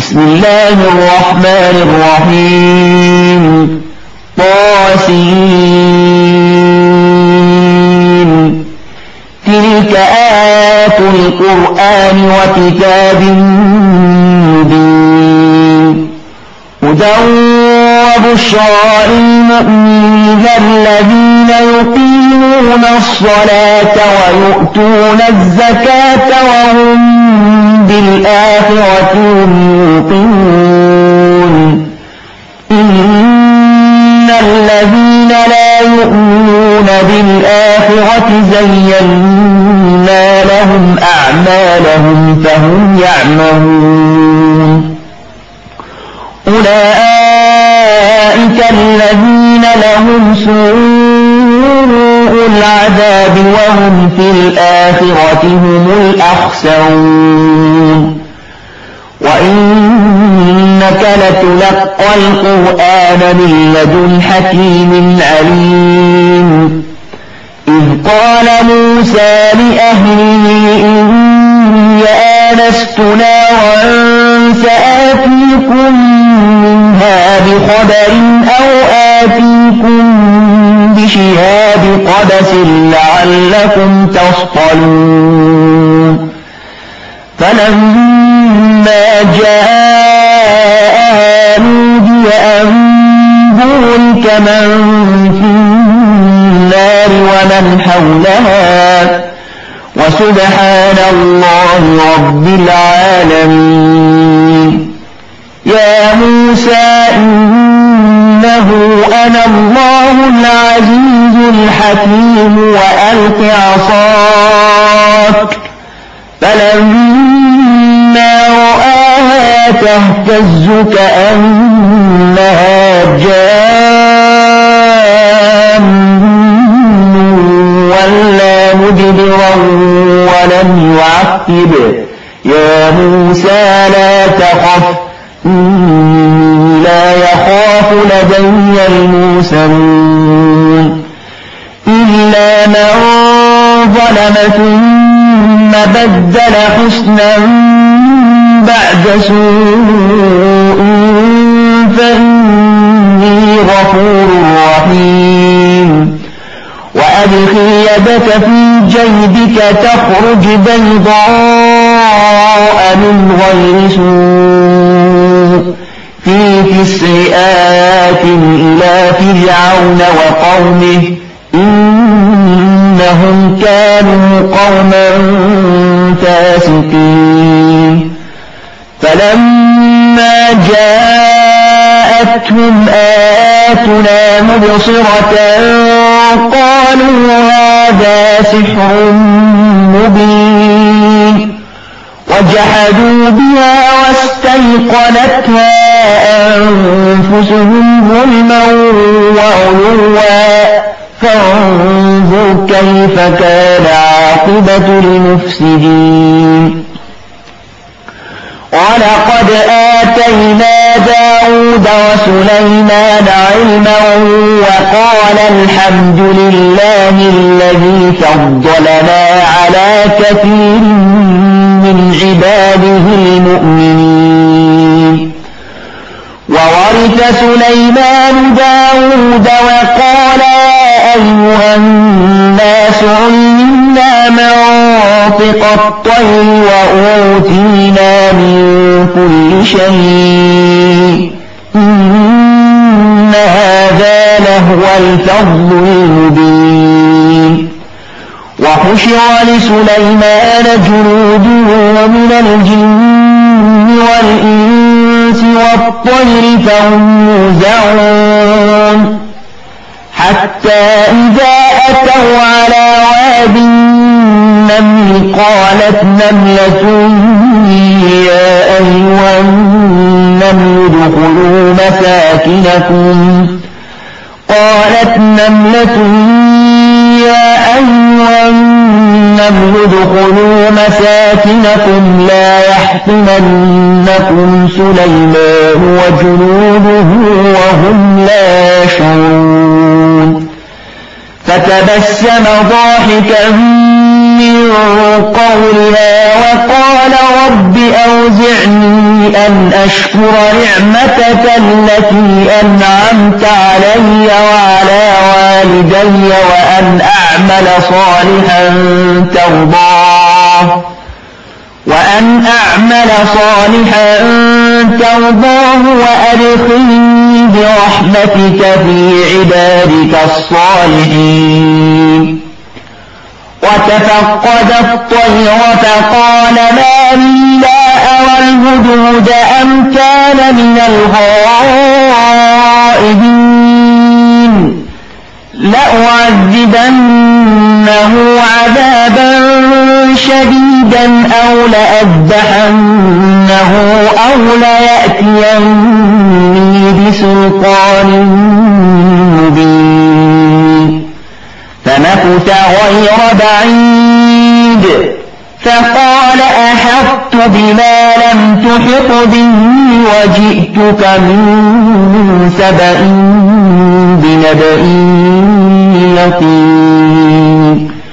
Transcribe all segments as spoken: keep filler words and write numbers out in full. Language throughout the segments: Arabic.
بسم الله الرحمن الرحيم طاسين تلك آيات القرآن وكتاب مبين هدى وبشرى للمؤمنين الذين يقيمون الصلاة ويؤتون الزكاة وهم بالآخرة هم يوقنون إن الذين لا يؤمنون بالآخرة زينا لهم أعمالهم فهم يعملون أولئك الذين لهم سوء العذاب وهم في الآخرة هم الأخسرون وإنك لتلقى القرآن من لدن حكيم عليم إذ قال موسى لأهله إني آنست نارا سآتيكم منها بخبر أو آتيكم بشهاب قبس لعلكم تصطلون فلما جاء نودي أن بورك من في النار ومن حولها وسبحان الله رب العالمين يا موسى إنه أنا الله العزيز الحكيم وألق عصاك فلما رآها تهتز كأنها جان ولا مدبرا ولم يعقب يا موسى لا تخف لا يخاف لدي المرسلون إلا من ظلم ثم بدل حسنا بعد سوء فإني غفور رحيم وأدخل يدك في جيبك تخرج بيضاء من غير سوء في تسع آيات إلى فرعون وقومه إنهم كانوا قوما فاسقين فلما جاءتهم آياتنا مبصرة قالوا هذا سحر مبين وجحدوا بها واستيقنتها أنفسهم ظلما وعلوا فانظر كيف كان عاقبة المفسدين ولقد آتينا داود وسليمان علما وقال الحمد لله الذي فضلنا على كثير من عباده المؤمنين وورث سليمان داود وقال أيها الناس علمنا منطق الطير وأوتينا من كل شيء إن هذا لهو الفضل المبين وحشر لسليمان جنوده من الجن والإنس والطير فهم يوزعون حتى إذا أتوا على واد النمل قالت نملة يا أيها النمل ادخلوا مساكنكم قالت نملة يا أيها النمل ادخلوا مساكنكم لا يحطمنكم سليمان وجنوده وهم لا يشعرون فتبسم ضاحكا من قولها وقال رب أوزعني أن أشكر نعمتك التي أنعمت علي وعلى والدي وأن أعمل صالحا ترضاه وأن أعمل صالحا ترضاه وأدخلني برحمتك في عبادك الصالحين. وتفقد الطير فقال ما لي لا أرى الهدهد أم كان من الغائبين لأعذبنه عذابا شديدا أو لأذبحنه أو ليأتيني بسلطان مبين. فمكث غير بعيد فقال أحطت بما لم تحط به وجئتك من سبأ بنبأ يقين.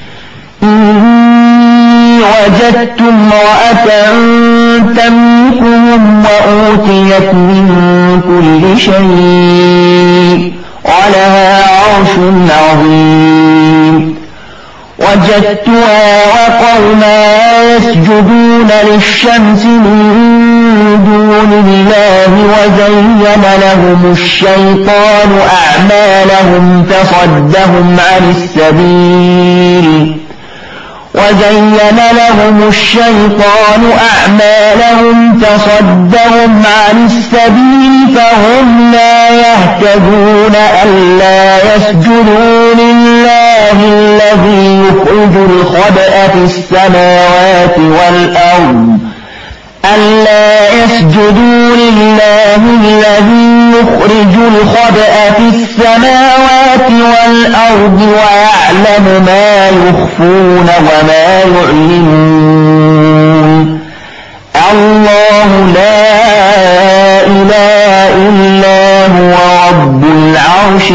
إني وجدت امرأة تملكهم وأوتيت من كل شيء ولها عرش عظيم. وجدتها وقومها يسجدون للشمس من دون الله وزين لهم الشيطان أعمالهم فصدهم عن السبيل وزين لهم الشيطان أعمالهم فصدهم عن السبيل فهم لا يهتدون ألا يسجدوا لله الذي يخرج الخبأ في السماوات والأرض ألا يسجدوا لله الذي يخرج الخبأ في السماوات والأرض ويعلم ما يخفون وما يعلنون. الله لا إله إلا هو رب العرش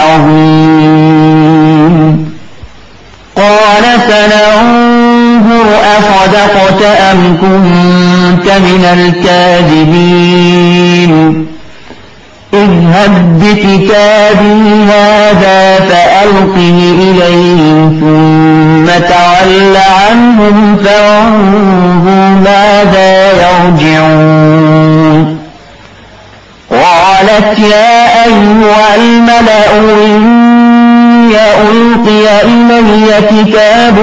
العظيم. قال سننظر أصدقت أم كنت من الكاذبين. اذهب بكتابي هذا فألقه إليهم ثم تول عنهم فانظر ماذا يرجعون. قالت يا أيها الملأ إني ألقي إلي كتاب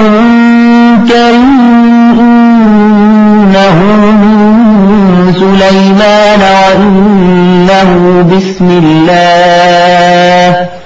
كريم إنه من سليمان وإنه بسم الله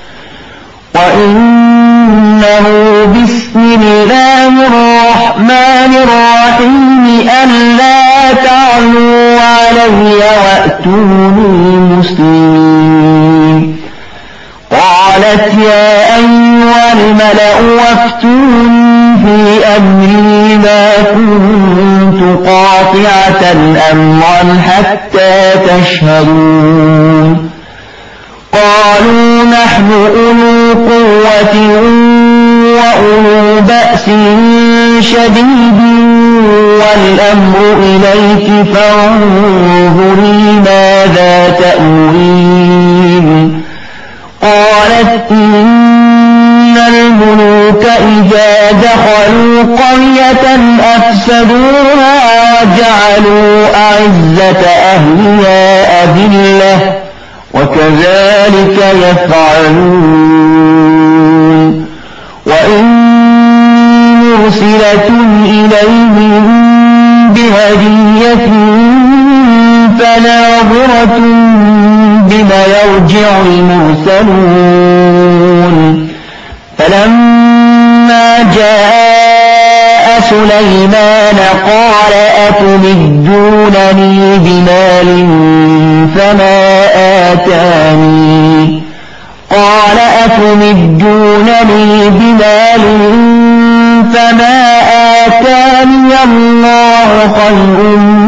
وإنه بسم الله الرحمن الرحيم ألا تعلوا علي وأتوني مسلمين. قالت يا أيها الملأ وافتوني في أمري ما كنت قاطعة أمرا حتى تشهدون. قالوا نحن أولو قوة وأولو بأس شديد والأمر إليك فانظري ماذا تأمرين. قالت إن الملوك إذا دخلوا قرية أفسدوها وجعلوا أعزة أهلها أذلة وكذلك يفعلون. وإن مرسلة إليهم بهدية فناظرة بما يرجع المرسلون. فلما جاء سليمان قال أتمدونني بمال فما آتاني قال أتمدونني بمال فما آتاني الله خير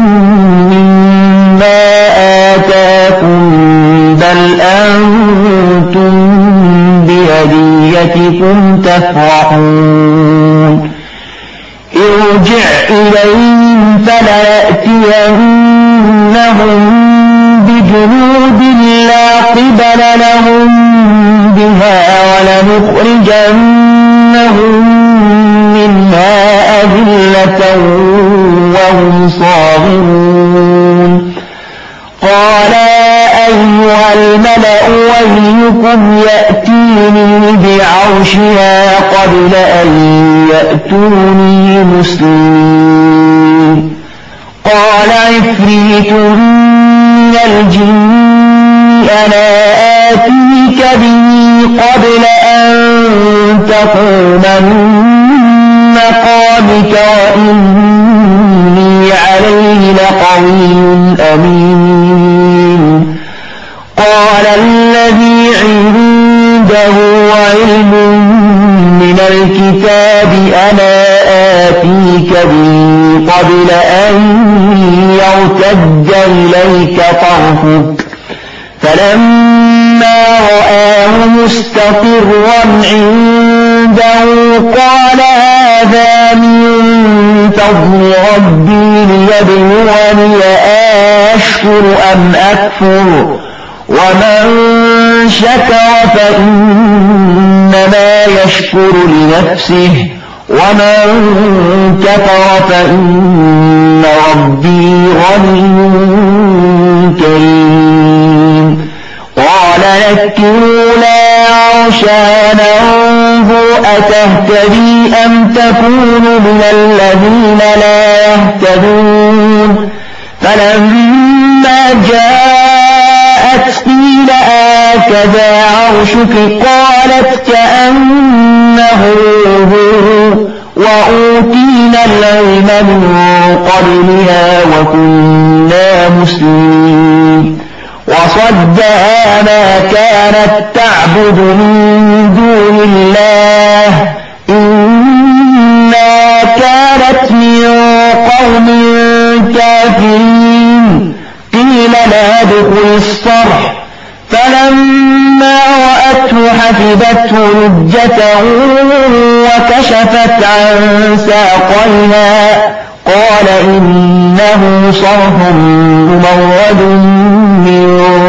مما آتاكم بل أنتم بهديتكم تفرحون. ارجع إليهم فليأتينهم لنضربن لهم بها ولنخرجنهم منها أذلة وهم صاغرون. قال أيها الملأ أيكم يأتيني بعرشها قبل أن يأتوني مسلمين. قال عفريت من الجن أنا آتيك به قبل أن تقوم من مقامك وإني عليه لقوي أمين. قال الذي عنده علم من الكتاب أنا آتيك به قبل أن يرتد إليك طرفك فلما رآه مستقرا عنده قال هذا من فضل ربي ليبلوني أشكر أم أكفر ومن شكر فإنما يشكر لنفسه ومن كفر فإن ربي غني كريم. قال نكروا لا عرشا ننظر أتهتدي أم تكون من الذين لا يهتدون. فلما جاءت قيل آكذا عرشك قالت كأنه هو وأوتينا العلم من قبلها وكنا مسلمين. وصدها ما كانت تعبد من دون الله إنها كانت من قوم كافرين. قيل لها ادخل الصرح فلما رأته حسبته لجة وكشفت عن ساقيها قال إنه صرح ممرد من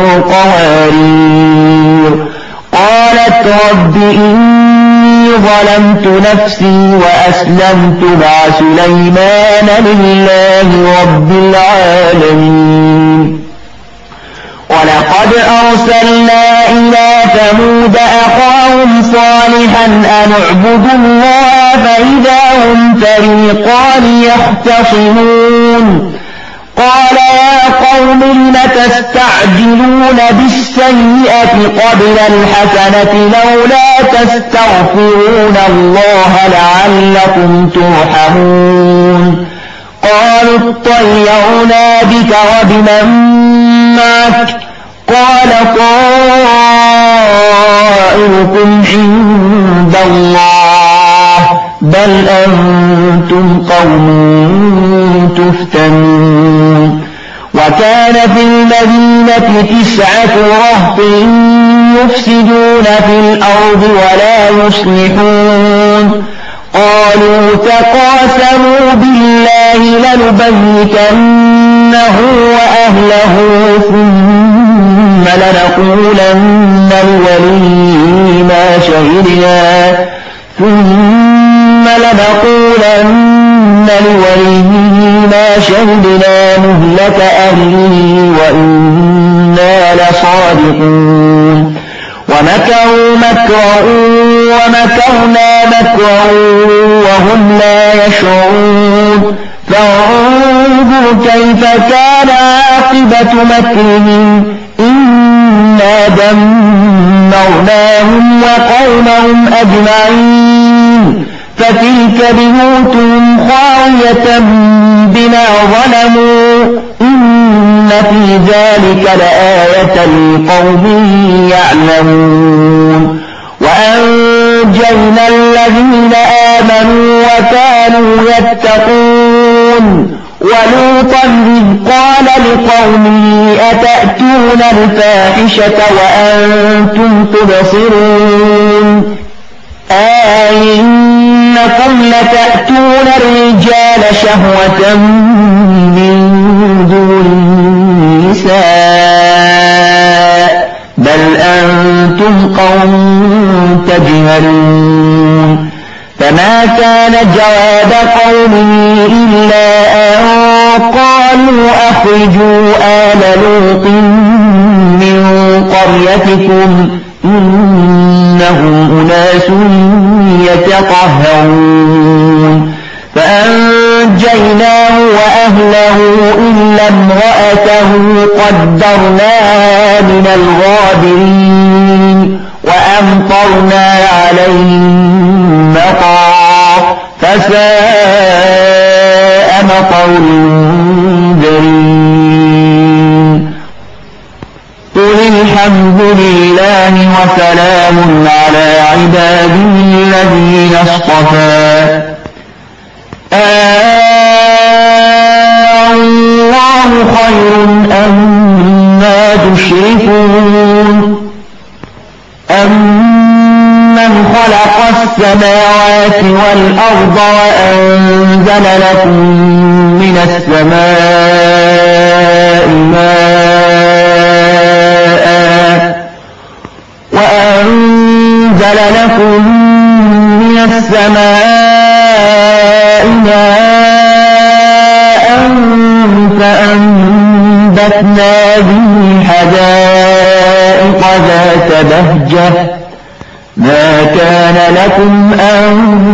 قوارير. قالت رب إني ظلمت نفسي وأسلمت مع سليمان لله رب العالمين. ولقد أرسلنا إلى ثمود أخاهم صالحا أن اعبدوا الله فإذا هم فريقان يختصمون. قال يا قوم لم تستعجلون بالسيئة قبل الحسنة لولا تستغفرون الله لعلكم ترحمون. قالوا اطيرنا بك وبمن معك قال طائركم عند الله بل أنتم قوم تفتنون. وكان في المدينة تسعة رهط يفسدون في الأرض ولا يصلحون. قالوا تقاسموا بالله لنبيتنه وأهله ثم لنقولن لوليه ما شهدنا ثم لنقولن لوليه ما شهدنا مهلك أهله وإنا لصادقون. ومكروا مكرا ومكرنا مكرا وهم لا يشعرون. فانظر كيف كان عاقبة مكرهم إنا دمرناهم وقومهم أجمعين. فتلك بيوتهم خاوية بما ظلموا إن في ذلك لآية لقوم يعلمون. وأنجينا الذين آمنوا وكانوا يتقون. ولوطا إذ قال لقومه أتأتون الفاحشة وأنتم تبصرون أئنكم لتأتون الرجال شهوة من دون النساء بل كان جواب قومه إلا أن قالوا أخرجوا آل لوط من قريتكم إنهم أناس يتطهرون فأنجيناه وأهله إلا امرأته قدرناها من الغابرين وأمطرنا عليهم مطرا فساء مطر المنذرين قل الحمد لله وسلام على عباده الذين اصطفى الله خير أما تشركون أمن خلق السماوات والأرض وأنزل لكم من السماء ماء وأنزل لكم من السماء ماء فأنبتنا به حدائق ذات بهجة ما كان لكم أن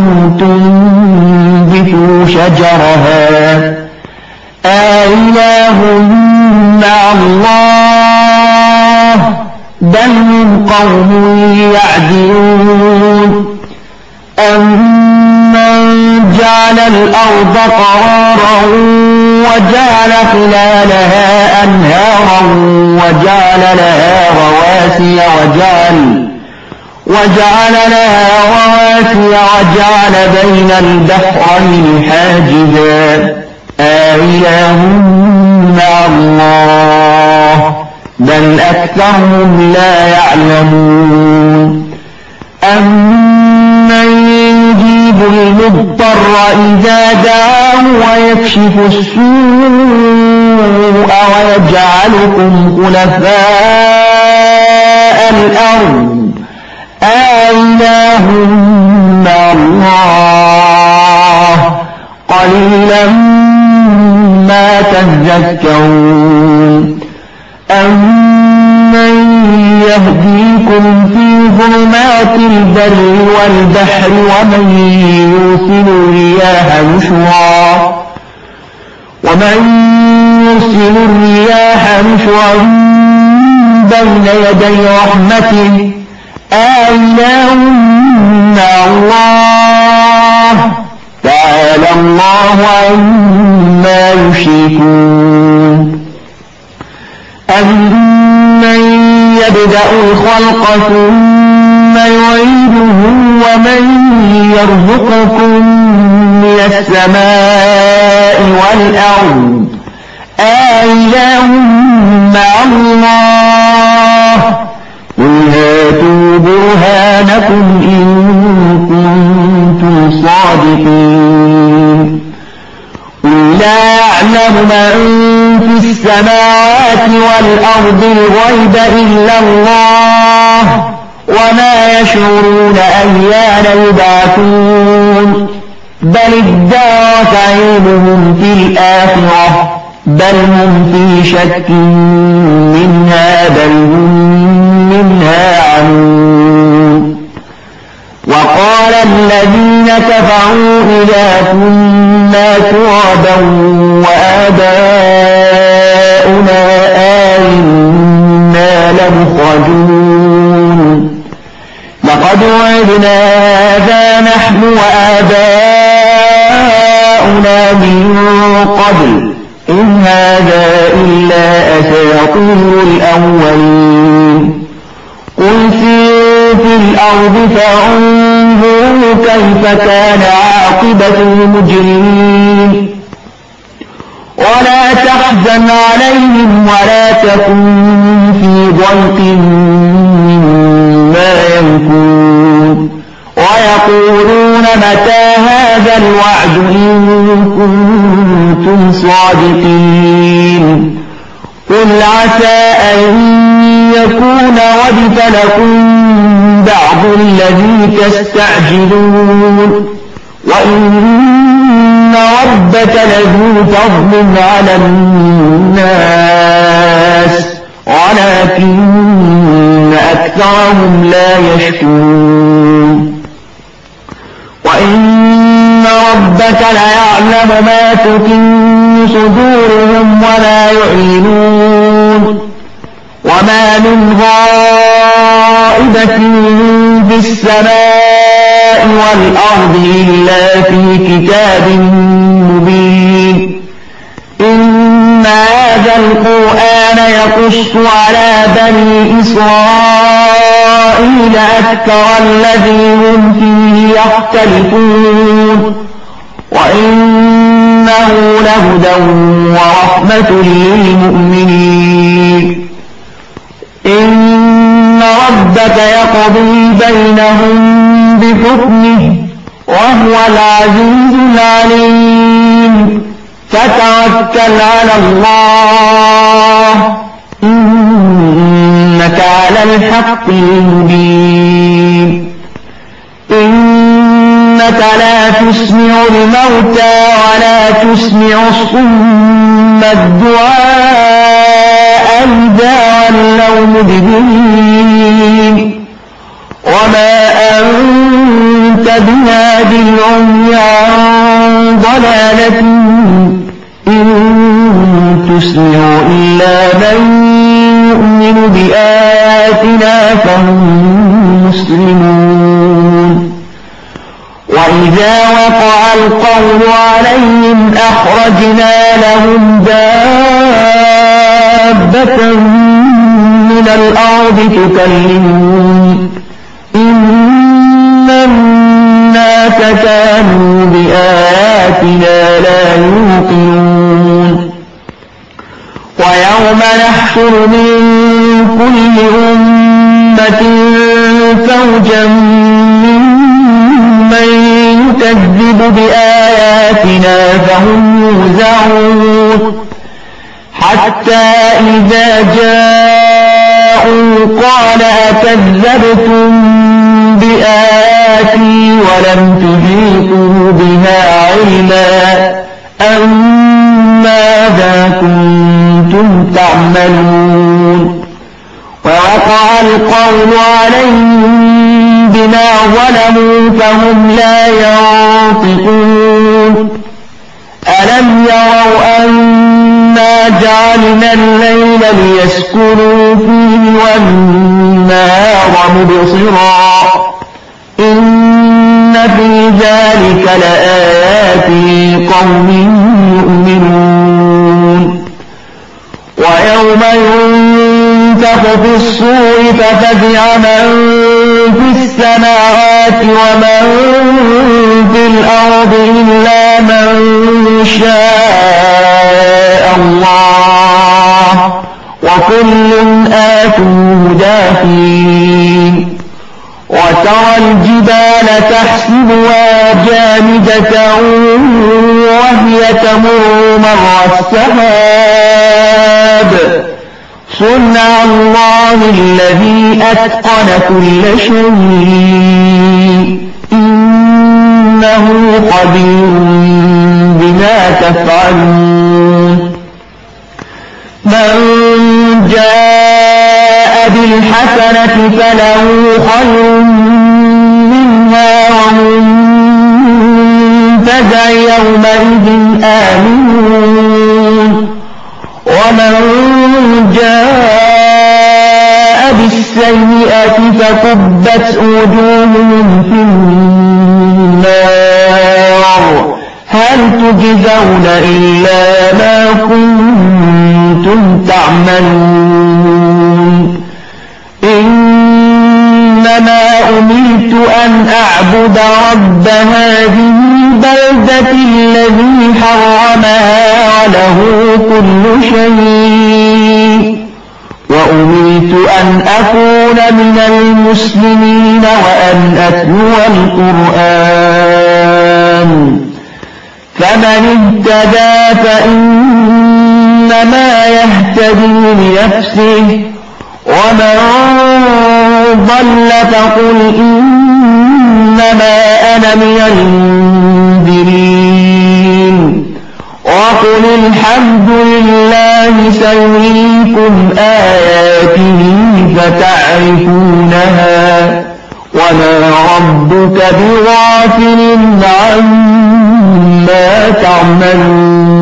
تنبتوا شجرها آله مع الله بل هم قوم يعدلون أمن جعل الأرض قرارا وجعل خلالها أنهارا وجعل لها رواسي وجعل وجعل لها رواسي وجعل بين البحرين حاجزا آله مع الله بل أكثرهم لا يعلمون أمن يجيب المضطر إذا دعاه ويكشف السوء ويجعلكم خلفاء الأرض آله مع الله قليلا ما تذكرون أمن يهديكم في ظلمات البر والبحر ومن يرسل الرياح نشرا ومن يرسل الرياح نشرا بين يدي رحمته آله مع الله تعالى الله عما يشركون أمن يبدأ الخلق ثم يعيده ومن يرزقكم من السماء والأرض آله مع الله قل هاتوا برهانكم إن كنتم صادقين قل لا يعلم من في السماوات والأرض الغيب إلا الله وما يشعرون أيان يبعثون بل ادارك علمهم في الآخرة بل هم في شك منها بل هم منها عمون وقال الذين كفروا إذا كنا ترابا وآباؤنا آئنا لمخرجون لقد وعدنا هذا نحن وآباؤنا من قبل إن هذا إلا أساطير الأولين قل سيروا في الأرض فانظروا كيف كان عاقبة المجرمين ولا تحزن عليهم ولا تكن في ضيق مما يمكرون ويقولون متى هذا الوعد إن كنتم صادقين قل عسى أن يكون ردف لكم بعض الذي تستعجلون وإن ربك لذو فضل على الناس ولكن أكثرهم لا يشكرون وإن ربك ليعلم ما تكن صدورهم وما يعلنون وما من غائبة في السماء والأرض إلا في كتاب مبين إن هذا القرآن يقص على بني إسرائيل أكثر الذي هم فيه يختلفون وإنه لهدى ورحمة للمؤمنين إن ربك يقضي بينهم بحكمه وهو العزيز العليم فتوكل على الله إنك على الحق المبين إنك لا تسمع الموتى ولا تسمع الصم الدعاء إذا ولوا مدبرين وما أنت بهاد العمي عن ضلالتهم إن تسمع إلا من يؤمن بآياتنا فهم مسلمون وإذا وقع القول عليهم أخرجنا لهم دابة من الأرض تكلمون إن الناس كانوا بآياتنا لا يوقنون ويوم نحشر من كل أمة فوجا ممن يكذب بآياتنا فهم يوزعون حتى إذا جاءوا قال أكذبتم بآياتي ولم تحيطوا بها علما أم ماذا كنتم تعملون ووقع القول عليهم بما ظلموا فهم لا ينطقون ألم يروا أنا جعلنا الليل ليسكنوا فيه والنهار مبصرا إن في ذلك لآيات لقوم يؤمنون ويوم ينفخ في الصور ففزع من في السماوات ومن في الأرض إلا من شاء الله وكل آتوه داخرين وترى الجبال تحسبها جامدة وهي تمر مر السحاب صنع الله الذي أتقن كل شيء إنه خبير بما تفعلون من جاء بالحسنة فله خير منها وهم فزع يومئذ آمنون ومن جاء بالسيئة فكبت وجوههم في النار هل تجزون إلا ما كنتم تعملون إنما أمرت أن أعبد رب هذه البلدة الذي حرمها وله كل شيء وأمرت أن أكون من المسلمين وأن أتلو القرآن فمن اهتدى فإنما يهتدي لنفسه ومن ضل فقل إنما أنا من المسلمين الحمد لله سيريكم آياته فتعرفونها وما ربك بغافل عما تعملون